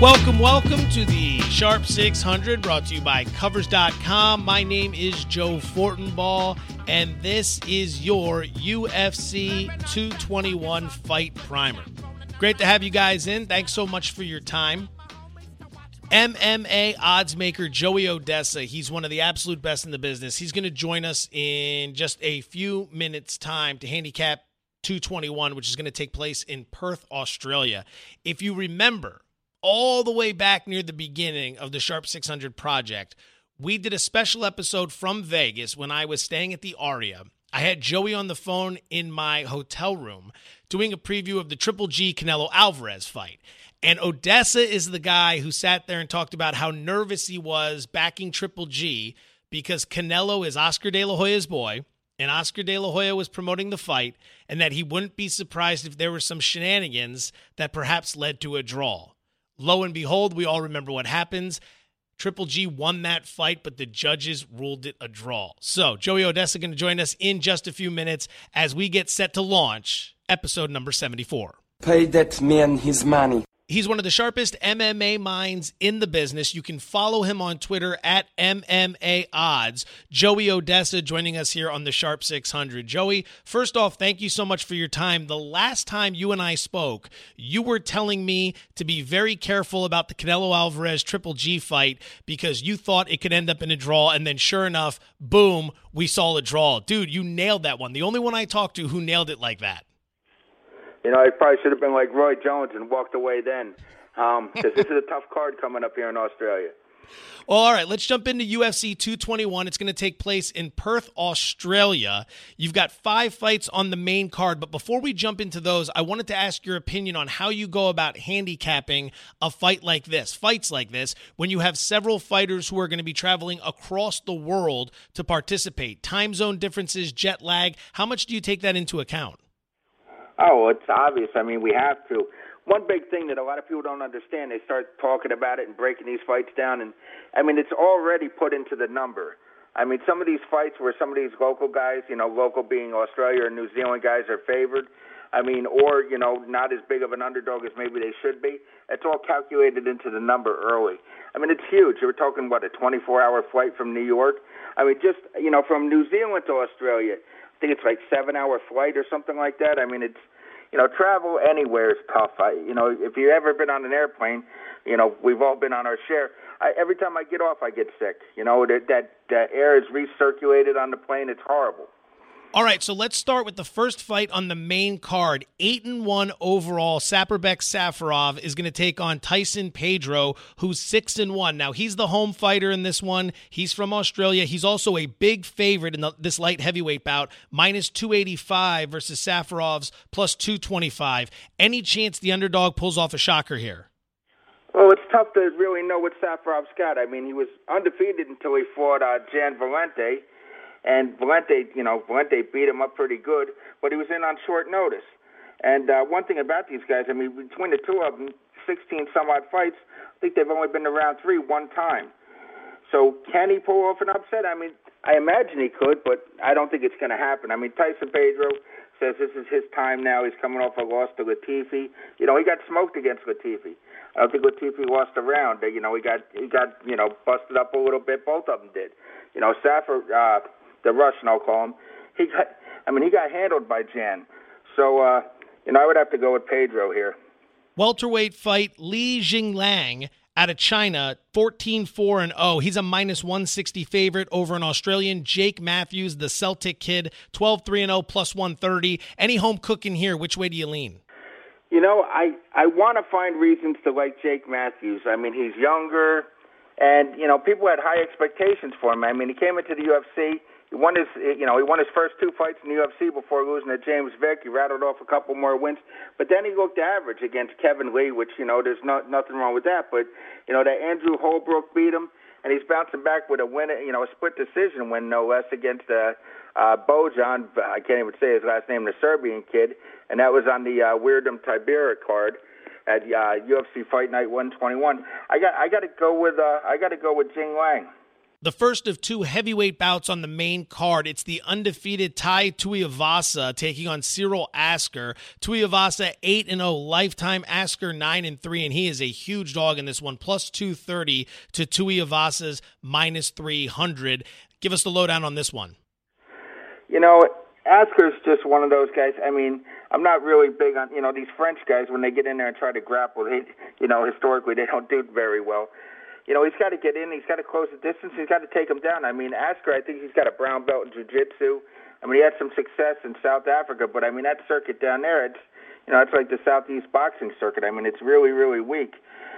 Welcome to the Sharp 600, brought to you by Covers.com. My name is Joe Fortenbaugh, and this is your UFC 221 Fight Primer. Great to have you guys in. Thanks so much for your time. MMA odds maker Joey Odessa, he's one of the absolute best in the business. He's going to join us in just a few minutes' time to handicap 221, which is going to take place in Perth, Australia. If you remember, all the way back near the beginning of the Sharp 600 project, we did a special episode from Vegas when I was staying at the Aria. I had Joey on the phone in my hotel room doing a preview of the Triple G Canelo Alvarez fight. And Odessa is the guy who sat there and talked about how nervous he was backing Triple G because Canelo is Oscar De La Hoya's boy, and Oscar De La Hoya was promoting the fight, and that he wouldn't be surprised if there were some shenanigans that perhaps led to a draw. Lo and behold, we all remember what happens. Triple G won that fight, but the judges ruled it a draw. So, Joey Odessa going to join us in just a few minutes as we get set to launch episode number 74. Pay that man his money. He's one of the sharpest MMA minds in the business. You can follow him on Twitter at MMA Odds. Joey Odessa joining us here on the Sharp 600. Joey, first off, thank you so much for your time. The last time you and I spoke, you were telling me to be very careful about the Canelo Alvarez Triple G fight because you thought it could end up in a draw, and then sure enough, boom, we saw a draw. Dude, you nailed that one. The only one I talked to who nailed it like that. You know, I probably should have been like Roy Jones and walked away then, because this is a tough card coming up here in Australia. Well, all right, let's jump into UFC 221. It's going to take place in Perth, Australia. You've got 5 fights on the main card, but before we jump into those, I wanted to ask your opinion on how you go about handicapping a fight like this, fights like this, when you have several fighters who are going to be traveling across the world to participate. Time zone differences, jet lag, how much do you take that into account? Oh, it's obvious. I mean, we have to. One big thing that a lot of people don't understand, they start talking about it and breaking these fights down, and, I mean, it's already put into the number. I mean, some of these fights where some of these local guys, you know, local being Australia or New Zealand guys, are favored, I mean, or, you know, not as big of an underdog as maybe they should be, it's all calculated into the number early. I mean, it's huge. We're talking, what, a 24-hour flight from New York? I mean, just, you know, from New Zealand to Australia, I think it's like 7-hour flight or something like that. I mean, it's, you know, travel anywhere is tough. You know, if you've ever been on an airplane, you know, we've all been on our share. Every time I get off, I get sick. You know, that air is recirculated on the plane. It's horrible. All right, so let's start with the first fight on the main card. 8-1 overall, Saparbek Safarov is going to take on Tyson Pedro, who's 6-1. Now, he's the home fighter in this one. He's from Australia. He's also a big favorite in this light heavyweight bout, minus 285 versus Safarov's plus 225. Any chance the underdog pulls off a shocker here? Well, it's tough to really know what Safarov's got. I mean, he was undefeated until he fought Jan Valente. And Valente beat him up pretty good, but he was in on short notice. And one thing about these guys, I mean, between the two of them, 16-some-odd fights, I think they've only been to round 3 one time. So can he pull off an upset? I mean, I imagine he could, but I don't think it's going to happen. I mean, Tyson Pedro says this is his time now. He's coming off a loss to Latifi. You know, he got smoked against Latifi. I don't think Latifi lost a round. You know, he got busted up a little bit. Both of them did. You know, the Russian, I'll call him. He got handled by Jan. So, I would have to go with Pedro here. Welterweight fight, Li Jingliang out of China, 14-4-0. He's a minus 160 favorite over an Australian, Jake Matthews, the Celtic kid, 12-3-0 plus 130. Any home cooking here? Which way do you lean? You know, I want to find reasons to like Jake Matthews. I mean, he's younger, and, you know, people had high expectations for him. I mean, he came into the UFC. He won his first 2 fights in the UFC before losing to James Vick. He rattled off a couple more wins, but then he looked average against Kevin Lee, which, you know, there's nothing wrong with that. But, you know, that Andrew Holbrook beat him, and he's bouncing back with a win, you know, a split decision win, no less, against Bojan. I can't even say his last name, the Serbian kid, and that was on the Weirdum Tibera card at UFC Fight Night 121. I got to go with Jingliang. The first of two heavyweight bouts on the main card. It's the undefeated Tai Tuivasa taking on Cyril Asker. Tuivasa 8-0 lifetime, Asker 9-3, and he is a huge dog in this one. Plus 230 to Tuivasa's minus 300. Give us the lowdown on this one. You know, Asker's just one of those guys. I mean, I'm not really big on, these French guys when they get in there and try to grapple. Historically they don't do very well. He's got to get in. He's got to close the distance. He's got to take him down. I mean, Asker, I think he's got a brown belt in jiu-jitsu. I mean, he had some success in South Africa, but I mean, that circuit down there, it's like the Southeast boxing circuit. I mean, it's really, really weak.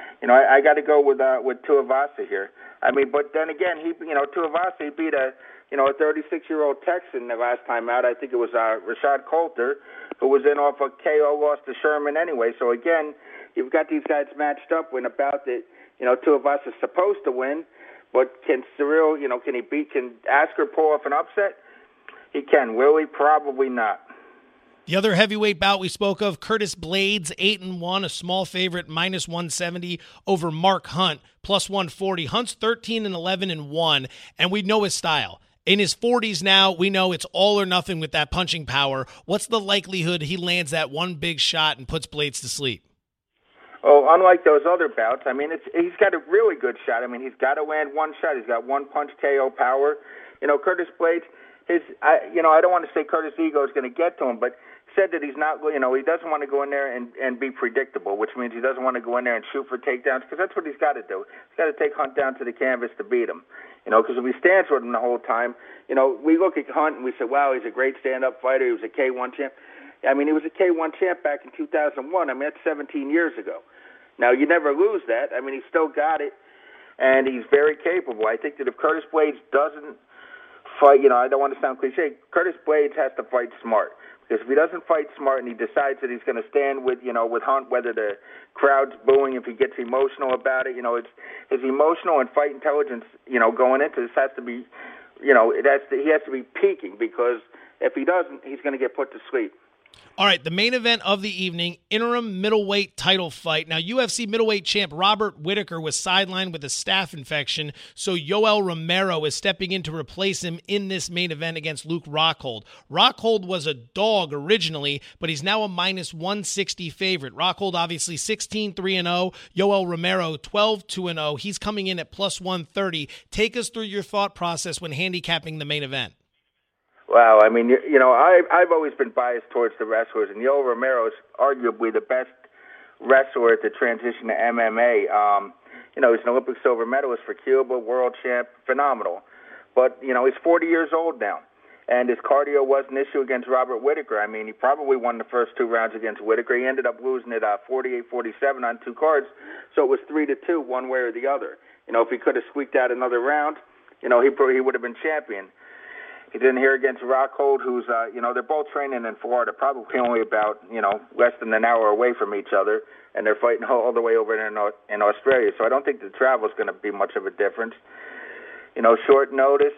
I got to go with Tuivasa here. I mean, but then again, Tuivasa, he beat a 36-year-old Texan the last time out. I think it was Rashad Coulter, who was in off a KO loss to Sherman anyway. So again, you've got these guys matched up in a bout that, Tuivasa's supposed to win, but can Cyril, can Asker pull off an upset? He can. Will he? Probably not. The other heavyweight bout we spoke of, Curtis Blades, 8-1, a small favorite, minus 170 over Mark Hunt, plus 140. Hunt's 13-11-1, and we know his style. In his 40s now, we know it's all or nothing with that punching power. What's the likelihood he lands that one big shot and puts Blades to sleep? Oh, unlike those other bouts, I mean, he's got a really good shot. I mean, he's got to land one shot. He's got one punch KO power. Curtis Blades, I don't want to say Curtis' ego is going to get to him, but said that he's not, he doesn't want to go in there and be predictable, which means he doesn't want to go in there and shoot for takedowns, because that's what he's got to do. He's got to take Hunt down to the canvas to beat him. Because if he stands with him the whole time, we look at Hunt and we say, wow, he's a great stand-up fighter. He was a K1 champ. I mean, he was a K1 champ back in 2001. I mean, that's 17 years ago. Now, you never lose that. I mean, he's still got it, and he's very capable. I think that if Curtis Blades doesn't fight, I don't want to sound cliche, Curtis Blades has to fight smart. Because if he doesn't fight smart and he decides that he's going to stand with Hunt, whether the crowd's booing, if he gets emotional about it, it's his emotional and fight intelligence, going into this has to be, he has to be peaking, because if he doesn't, he's going to get put to sleep. All right, the main event of the evening, interim middleweight title fight. Now, UFC middleweight champ Robert Whittaker was sidelined with a staph infection, so Yoel Romero is stepping in to replace him in this main event against Luke Rockhold. Rockhold was a dog originally, but he's now a minus 160 favorite. Rockhold obviously 16-3-0, Yoel Romero 12-2-0. He's coming in at plus 130. Take us through your thought process when handicapping the main event. Wow, I mean, I've always been biased towards the wrestlers, and Yoel Romero is arguably the best wrestler to transition to MMA. He's an Olympic silver medalist for Cuba, world champ, phenomenal. But, he's 40 years old now, and his cardio was an issue against Robert Whittaker. I mean, he probably won the first two rounds against Whittaker. He ended up losing it 48-47 on two cards, so it was 3-2, one way or the other. If he could have squeaked out another round, he would have been champion. He didn't hear against Rockhold, who's, they're both training in Florida, probably only about, less than an hour away from each other, and they're fighting all the way over there in Australia. So I don't think the travel is going to be much of a difference. Short notice.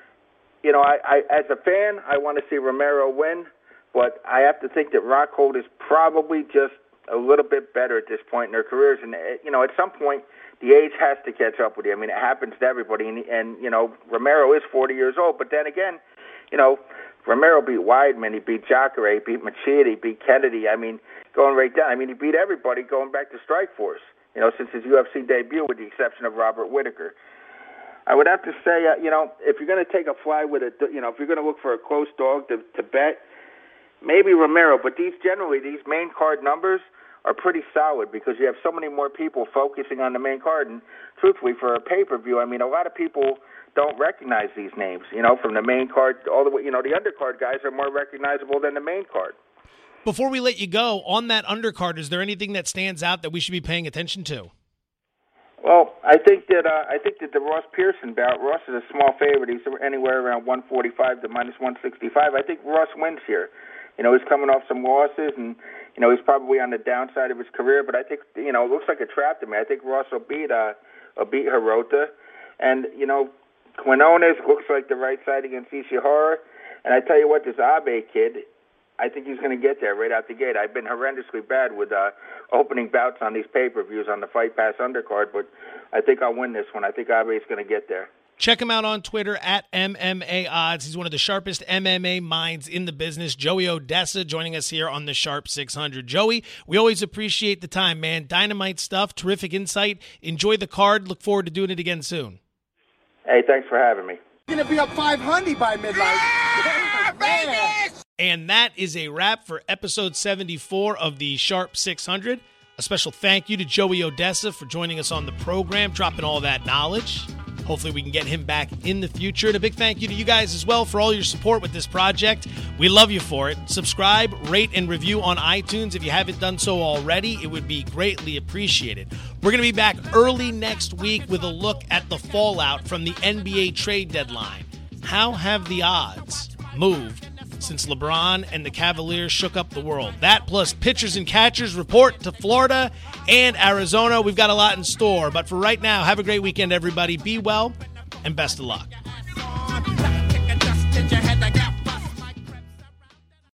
I as a fan, I want to see Romero win, but I have to think that Rockhold is probably just a little bit better at this point in their careers. And, at some point, the age has to catch up with you. I mean, it happens to everybody. And Romero is 40 years old. But then again, Romero beat Weidman. He beat Jacare. He beat Machida. He beat Kennedy. I mean, going right down. I mean, he beat everybody going back to Strikeforce, since his UFC debut, with the exception of Robert Whittaker. I would have to say, if you're going to take a fly with if you're going to look for a close dog to bet, maybe Romero. But these main card numbers are pretty solid, because you have so many more people focusing on the main card. And truthfully, for a pay-per-view, I mean, a lot of people don't recognize these names, from the main card all the way. The undercard guys are more recognizable than the main card. Before we let you go, on that undercard, is there anything that stands out that we should be paying attention to? Well, I think that the Ross Pearson bout, Ross is a small favorite. He's anywhere around 145 to minus 165. I think Ross wins here. He's coming off some losses, and, he's probably on the downside of his career, but I think, it looks like a trap to me. I think Ross will beat Hirota. And, Quinones looks like the right side against Ishihara. And I tell you what, this Abe kid, I think he's going to get there right out the gate. I've been horrendously bad with opening bouts on these pay-per-views on the Fight Pass undercard, but I think I'll win this one. I think Abe is going to get there. Check him out on Twitter at MMA Odds. He's one of the sharpest MMA minds in the business. Joey Odessa joining us here on the Sharp 600. Joey, we always appreciate the time, man. Dynamite stuff, terrific insight. Enjoy the card. Look forward to doing it again soon. Hey, thanks for having me. Gonna be up 500 by midnight. And that is a wrap for episode 74 of the Sharp 600. A special thank you to Joey Odessa for joining us on the program, dropping all that knowledge. Hopefully we can get him back in the future. And a big thank you to you guys as well for all your support with this project. We love you for it. Subscribe, rate, and review on iTunes if you haven't done so already. It would be greatly appreciated. We're going to be back early next week with a look at the fallout from the NBA trade deadline. How have the odds moved since LeBron and the Cavaliers shook up the world? That plus pitchers and catchers report to Florida and Arizona. We've got a lot in store. But for right now, have a great weekend, everybody. Be well, and best of luck.